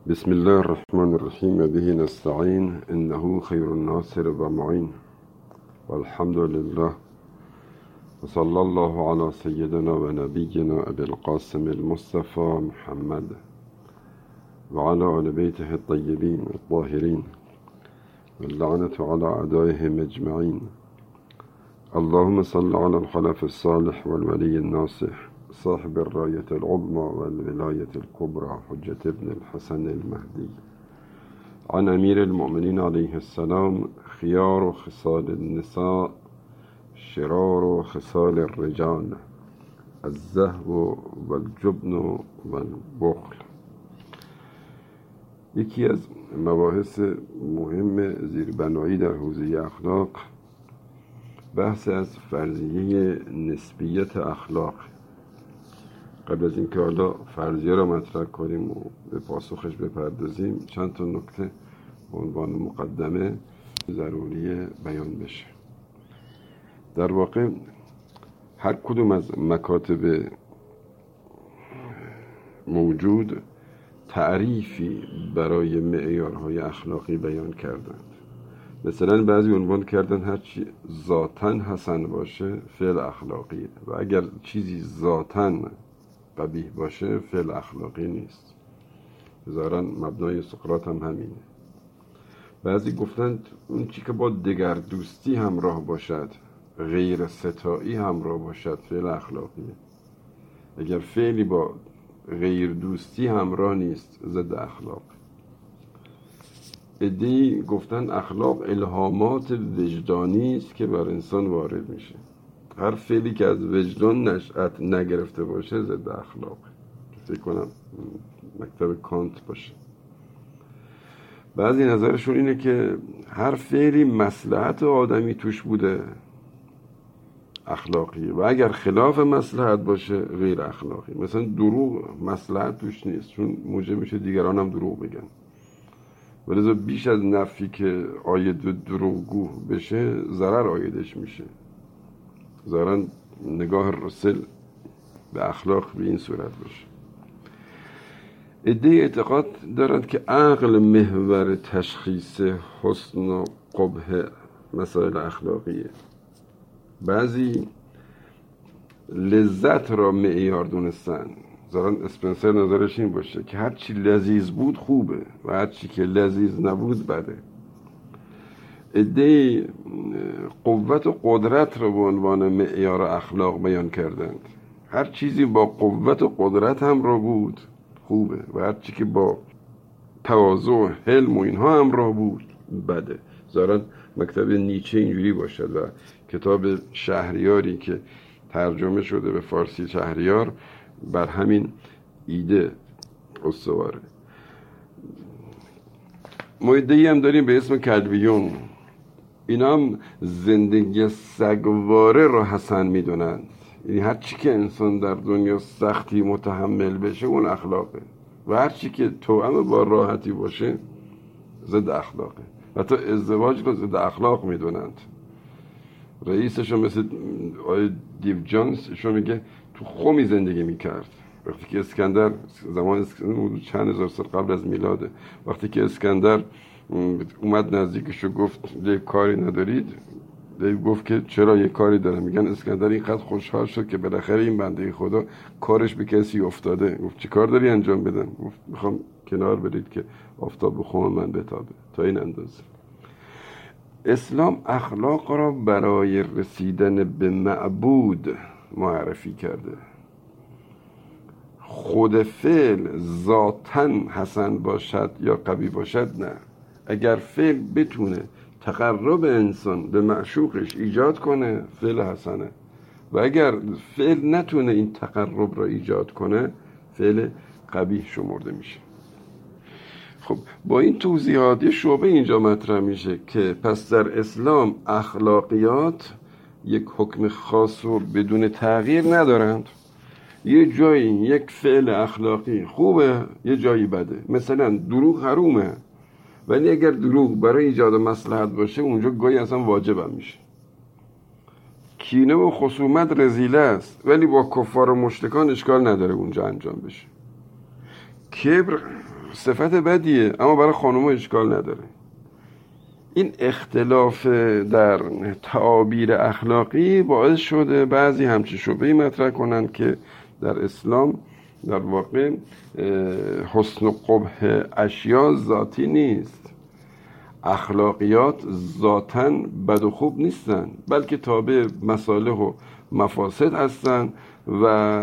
بسم الله الرحمن الرحیم و به نستعین انه خیر الناصر و معین والحمد لله و صلی الله علی سیدنا و نبینا ابی القاسم المصطفى محمد و علی آل بیته الطیبین الطاهرین واللعنة على اعدائهم اجمعین. اللهم صل على الخلف الصالح والولي الناصح صاحب الراية العظمى والولاية الكبرى حجة ابن الحسن المهدي عن أمير المؤمنين عليه السلام خيار خصال النساء شرار خصال الرجال الزهو والجبن والبخل. یکی از مباحث مهم زیربنایی در حوزه اخلاق بحث از فرضیه نسبیت اخلاق. قبل از اینکه حالا فرضیه را مطرح کنیم و به پاسخش بپردازیم چند تا نکته به عنوان مقدمه ضروری بیان بشه. در واقع هر کدوم از مکاتب موجود تعریفی برای معیارهای اخلاقی بیان کردند. مثلا بعضی عنوان کردن هر چی ذاتاً حسن باشه فعل اخلاقیه و اگر چیزی ذاتاً قبیح باشه فعل اخلاقی نیست. ظاهراً مبنای سقراط هم همینه. بعضی گفتند اون چی که با دگر دوستی همراه باشد غیر ستایی همراه باشد فعل اخلاقیه. اگر فعلی با غیر دوستی همراه نیست ضد اخلاق. عده‌ای گفتن اخلاق الهامات وجدانی است که بر انسان وارد میشه. هر فعلی که از وجدان نشأت نگرفته باشه ضد اخلاق. فکر کنم مکتب کانت باشه. بعضی نظرشون اینه که هر فعلی مصلحت آدمی توش بوده اخلاقیه و اگر خلاف مصلحت باشه غیر اخلاقی. مثلا دروغ مصلحت توش نیست چون موجب میشه دیگران هم دروغ بگن. ولذا بیش از نفی که عاید به دروغگو بشه ضرر عایدش میشه. ظاهراً نگاه رسل به اخلاق به این صورت باشه. عده‌ای اعتقاد دارند که عقل محور تشخیص حسن و قبح مسائل اخلاقیه. بعضی لذت را معیار دونستن. ظاهراً اسپنسر نظرش این باشه که هر چی لذیذ بود خوبه و هر چی که لذیذ نبود بده. عده‌ای قوت و قدرت را به عنوان معیار اخلاق بیان کردند. هر چیزی با قوت و قدرت همراه بود خوبه و هر چی که با تواضع و حلم و اینها همراه بود بده. ظاهراً مکتب نیچه اینجوری باشد و کتاب شهریاری که ترجمه شده به فارسی شهریار بر همین ایده استواره. ما عده‌ای هم داریم به اسم کلویون. اینا هم زندگی سگواره را حسن میدونند. یعنی هر چی که انسان در دنیا سختی متحمل بشه اون اخلاقه و هر چی که توأم با راحتی باشه ضد اخلاقه. حتی ازدواج رو ضد اخلاق میدونند. رئیسشون مثل آقای دیو جونز شو میگه تو خمی زندگی میکرد. وقتی که اسکندر زمان اسکندر چند هزار سال قبل از میلاده، وقتی که اسکندر اومد نزدیکش و گفت یه کاری ندارید، گفت که چرا یه کاری دارم. میگن اسکندر اینقدر خوشحال شد که بالاخره این بنده خدا کارش به کسی افتاده. گفت چی کار داری انجام بدم؟ گفت میخوام کنار برید که آفتاب بخوام من بتابه. تا این اندازه اسلام اخلاق را برای رسیدن به معبود معرفی کرده. خود فعل ذاتاً حسن باشد یا قبیح باشد نه. اگر فعل بتونه تقرب انسان به معشوقش ایجاد کنه فعل حسنه و اگر فعل نتونه این تقرب را ایجاد کنه فعل قبیح شمرده میشه. خب با این توضیحات یه شعبه اینجا مطرح میشه که پس در اسلام اخلاقیات یک حکم خاص و بدون تغییر ندارند. یه جایی یک فعل اخلاقی خوبه یه جایی بده. مثلا دروغ حرومه ولی اگر دروغ برای ایجاد مصلحت باشه اونجا گاهی اصلا واجب هم میشه. کینه و خصومت رذیله است ولی با کفار و مشرکان اشکال نداره اونجا انجام بشه. کبر صفت بدیه، اما برای خانوما اشکال نداره. این اختلاف در تعابیر اخلاقی باعث شده بعضی همچین شبهه‌ای مطرح کنن که در اسلام در واقع حسن و قبح اشیا ذاتی نیست. اخلاقیات ذاتاً بد و خوب نیستن، بلکه تابع مصالح و مفاسد هستن و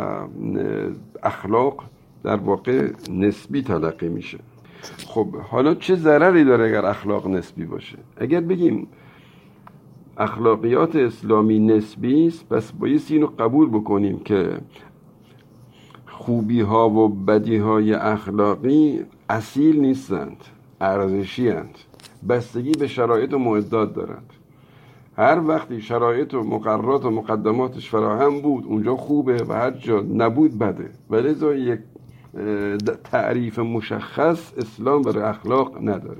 اخلاق در واقع نسبی تلقی میشه. خب حالا چه ضرری داره اگر اخلاق نسبی باشه؟ اگر بگیم اخلاقیات اسلامی نسبی است، پس بایستی اینو قبول بکنیم که خوبی ها و بدی های اخلاقی اصیل نیستند، ارزشی اند، بستگی به شرایط و معدات دارند. هر وقتی شرایط و مقررات و مقدماتش فراهم بود اونجا خوبه و هر جا نبود بده. ولذا یک تعریف مشخص اسلام برای اخلاق نداره.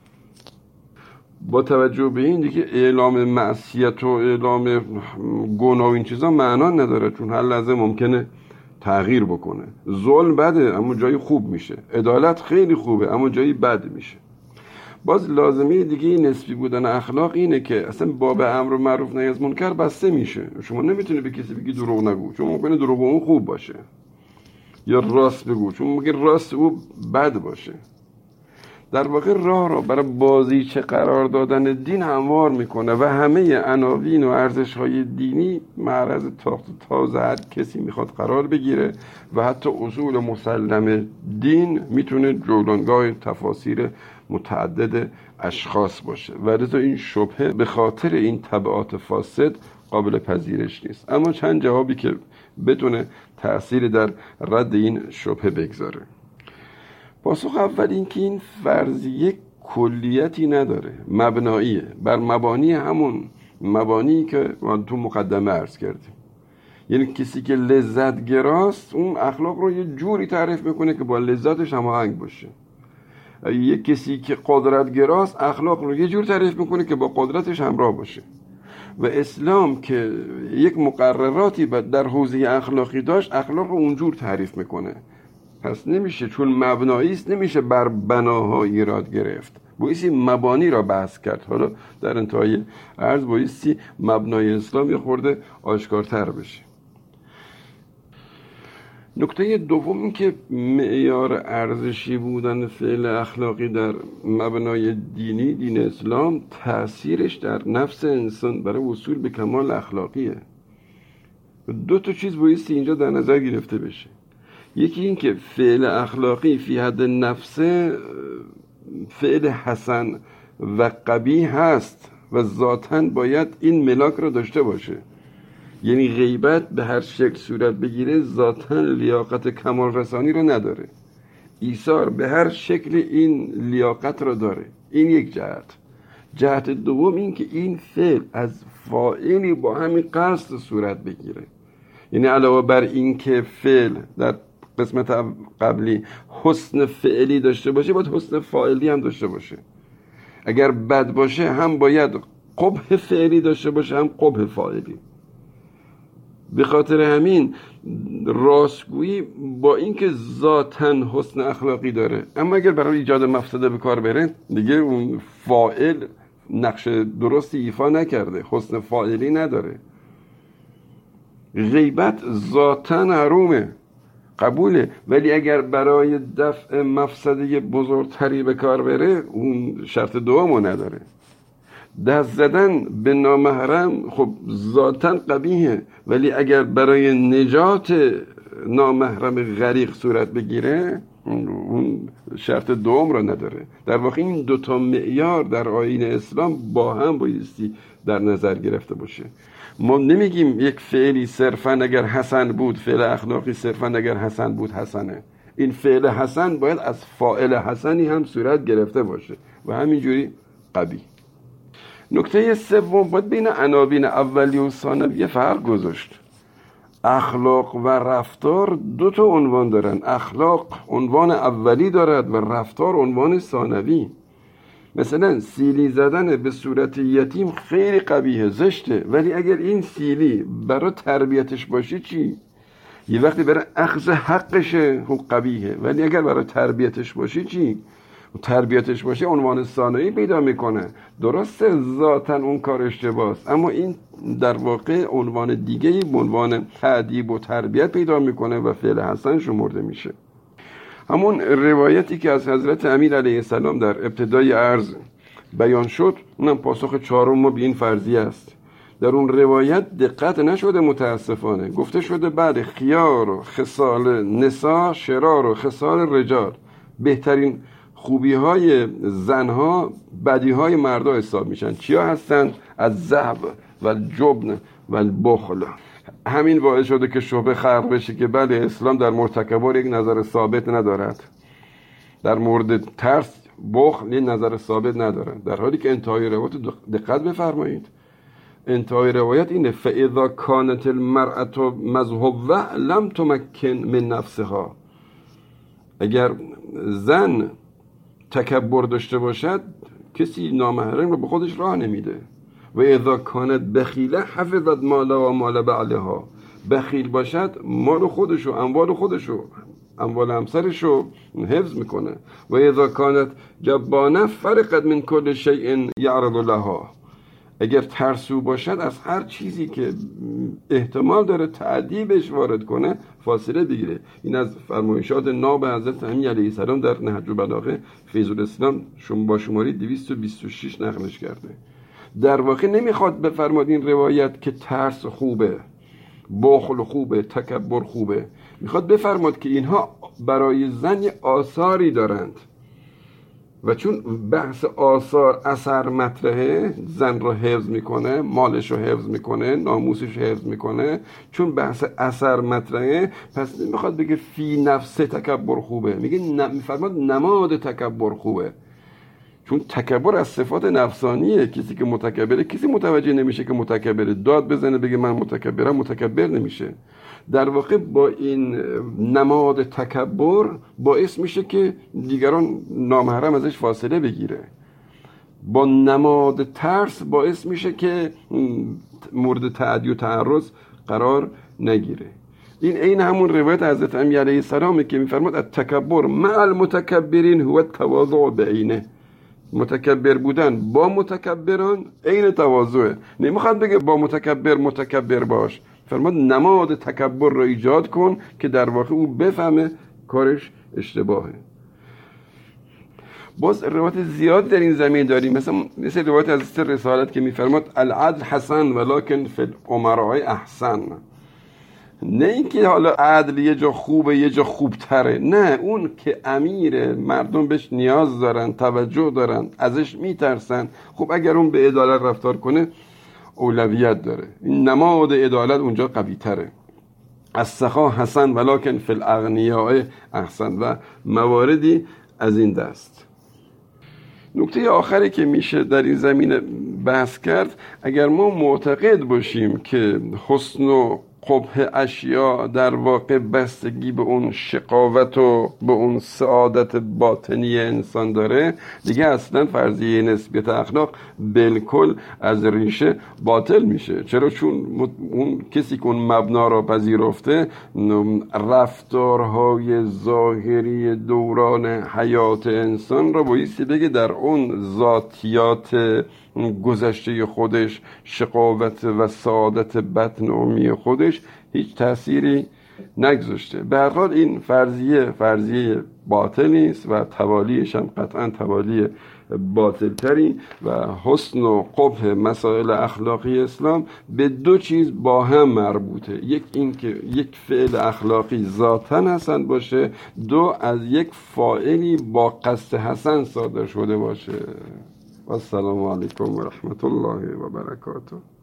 با توجه به این دیگه اعلام معصیت و اعلام گناه و این چیزا معنا نداره، چون هر لحظه ممکنه تغییر بکنه. ظلم بده اما جایی خوب میشه، عدالت خیلی خوبه اما جایی بد میشه. باز لازمه دیگه نسبی بودن اخلاق اینه که اصلا باب امر معروف نهی از منکر بسته میشه. شما نمیتونی به کسی بگی دروغ نگو، چون ممکنه دروغ اون خوب باشه، یا راست بگو چون ممکنه راست او بد باشه. در واقع راه را برای بازیچه قرار دادن دین هموار میکنه و همه عناوین و ارزش‌های دینی معرض تاخت و تاز هر کسی میخواد قرار بگیره و حتی اصول مسلم دین میتونه جولانگاه تفاسیر متعدد اشخاص باشه و لذا این شبهه به خاطر این تبعات فاسد قابل پذیرش نیست. اما چند جوابی که بتونه تأثیر در رد این شبهه بگذاره. پاسخ اول این که این فرضیه کلیتی نداره، مبناییه، بر مبانی همون مبانی که تو مقدمه عرض کردیم. یعنی کسی که لذت گراست اون اخلاق رو یه جوری تعریف میکنه که با لذتش هماهنگ باشه. یک کسی که قدرت گراست اخلاق رو یه جور تعریف میکنه که با قدرتش همراه باشه. و اسلام که یک مقرراتی در حوزه اخلاقی داشت اخلاق رو اونجور تعریف میکنه. پس نمیشه، چون مبنایی است نمیشه بر بناها ایراد گرفت، بایستی مبانی را بحث کرد. حالا در انتهای عرض بایستی مبنای اسلام یه خورده آشکارتر بشه. نکته دوم این که معیار ارزشی بودن فعل اخلاقی در مبنای دینی، دین اسلام، تأثیرش در نفس انسان برای وصول به کمال اخلاقیه. دو تا چیز بایستی اینجا در نظر گرفته بشه. یکی این که فعل اخلاقی فی حد نفسه فعل حسن و قبیح هست و ذاتاً باید این ملاک را داشته باشه. یعنی غیبت به هر شکل صورت بگیره ذاتاً لیاقت کمال رسانی رو نداره. ایثار به هر شکل این لیاقت رو داره. این یک جهت. جهت دوم این که این فعل از فاعلی با همین قصد صورت بگیره. یعنی علاوه بر این که فعل در قسمت قبلی حسن فعلی داشته باشه باید حسن فاعلی هم داشته باشه. اگر بد باشه هم باید قبح فعلی داشته باشه هم قبح فاعلی. به خاطر همین راستگویی با اینکه ذاتاً حسن اخلاقی داره، اما اگر برای ایجاد مفسده به کار بره دیگه اون فاعل نقش درستی ایفا نکرده، حسن فاعلی نداره. غیبت ذاتاً حرومه، قبوله، ولی اگر برای دفع مفسده بزرگتری به کار بره اون شرط دومو نداره. دست زدن به نامحرم خب ذاتاً قبیحه، ولی اگر برای نجات نامحرم غریق صورت بگیره اون شرط دوم را نداره. در واقع این دوتا معیار در آیین اسلام با هم بایستی در نظر گرفته باشه. ما نمیگیم یک فعلی صرفاً اگر حسن بود، فعل اخلاقی صرفاً اگر حسن بود حسنه. این فعل حسن باید از فاعل حسنی هم صورت گرفته باشه و همینجوری قبیح. نکته سوم، باید بین عناوین اولی و ثانوی فرق گذاشت. اخلاق و رفتار دو تا عنوان دارن. اخلاق عنوان اولی دارد و رفتار عنوان ثانوی. مثلا سیلی زدن به صورت یتیم خیلی قبیحه، زشته، ولی اگر این سیلی برای تربیتش باشه چی؟ یه وقتی برای اخذ حقشه خب قبیحه، ولی اگر برای تربیتش باشی چی؟ تربیتش باشه عنوان ثانوی پیدا میکنه. درسته ذاتاً اون کار اشتباهه، اما این در واقع عنوان دیگه‌ای به عنوان تأدیب و تربیت پیدا میکنه و فعل حسن شمرده میشه. همون روایتی که از حضرت امیر علیه السلام در ابتدای عرض بیان شد، اونم پاسخ چهارم ما به این فرضیه است. در اون روایت دقت نشده متاسفانه، گفته شده بله خیار و خصال نساء شرار و خصال رجال، بهترین خوبی های زنها بدی های مردا حساب میشن. چیا هستن؟ از ذهب و جبن و بخل. همین باعث شده که شبهه خلق بشه که بله اسلام در مرتکبات یک نظر ثابت ندارد، در مورد ترس بخل یک نظر ثابت ندارد، در حالی که انتهای روایت دقت بفرمایید. انتهای روایت اینه فاذا کانت المرأة مذهوبة لم تمکن من نفسها. اگر زن تکبر داشته باشد کسی نامحرم رو به خودش راه نمیده. و اذا کانت بخیله حفظت مال و مال بعلها. بخیل باشد مال خودشو، اموال خودشو، اموال همسرشو حفظ میکنه. و اذا کانت جبانه فرقت من کل شیء یعرض لها. اگر ترسو باشد از هر چیزی که احتمال داره تعدیبش وارد کنه فاصله بگیره. این از فرمایشات ناب حضرت امیر علیه السلام در نهج البلاغه فیض الاسلام با شماره 226 نقلش کرده. در واقع نمیخواد بفرماد این روایت که ترس خوبه، بخل خوبه، تکبر خوبه. میخواد بفرماد که اینها برای زن آثاری دارند و چون بحث آثار اثر مطرحه، زن رو حفظ میکنه، مالش رو حفظ میکنه، ناموسش رو حفظ میکنه. چون بحث اثر مطرحه پس نمیخواد بگه فی نفس تکبر خوبه، میگه میفرماد نماد تکبر خوبه. چون تکبر از صفات نفسانیه. کسی که متکبره، کسی متوجه نمیشه که متکبره، داد بزنه بگه من متکبرم، متکبر نمیشه. در واقع با این نماد تکبر باعث میشه که دیگران نامحرم ازش فاصله بگیره. با نماد ترس باعث میشه که مورد تعدی و تعرض قرار نگیره. این همون روایت حضرت امیر علیه السلام که میفرماد التکبر مع المتکبرین هو التواضع بعینه. متکبر بودن با متکبران عین تواضعه. نمیخواد بگه با متکبر باش، فرماد نماد تکبر رو ایجاد کن که در واقع او بفهمه کارش اشتباهه. باز روایت زیاد در این زمین داریم، مثل روایت از رسالت که میفرماد العدل حسن ولکن فی الامراء احسن. نه اینکه حالا عدل یه جا خوبه یه جا خوبتره، نه، اون که امیر مردم بهش نیاز دارن، توجه دارن، ازش میترسن، خب اگر اون به عدالت رفتار کنه اولویت داره. این نماد عدالت اونجا قوی تره. السخا حسن ولکن فی الاغنیاء احسن و مواردی از این دست. نکته آخری که میشه در این زمینه بحث کرد، اگر ما معتقد باشیم که حسن و قبح اشیا در واقع بستگی به اون شقاوت و به اون سعادت باطنی انسان داره، دیگه اصلا فرضیه نسبیت اخلاق بالکل از ریشه باطل میشه. چرا؟ چون اون کسی که اون مبنا را پذیرفته، رفتارهای ظاهری دوران حیات انسان را بایستی بگه در اون ذاتیات گذشته خودش، شقاوت و سعادت بطن عمی خودش هیچ تأثیری نگذاشته. به هر حال این فرضیه باطلی است و توالیش هم قطعا توالی باطلتری و حسن و قبح مسائل اخلاقی اسلام به دو چیز با هم مربوطه. یک این که یک فعل اخلاقی ذاتاً حسن باشه، دو از یک فاعلی با قصد حسن صادر شده باشه. السلام علیکم و رحمت الله و برکاته.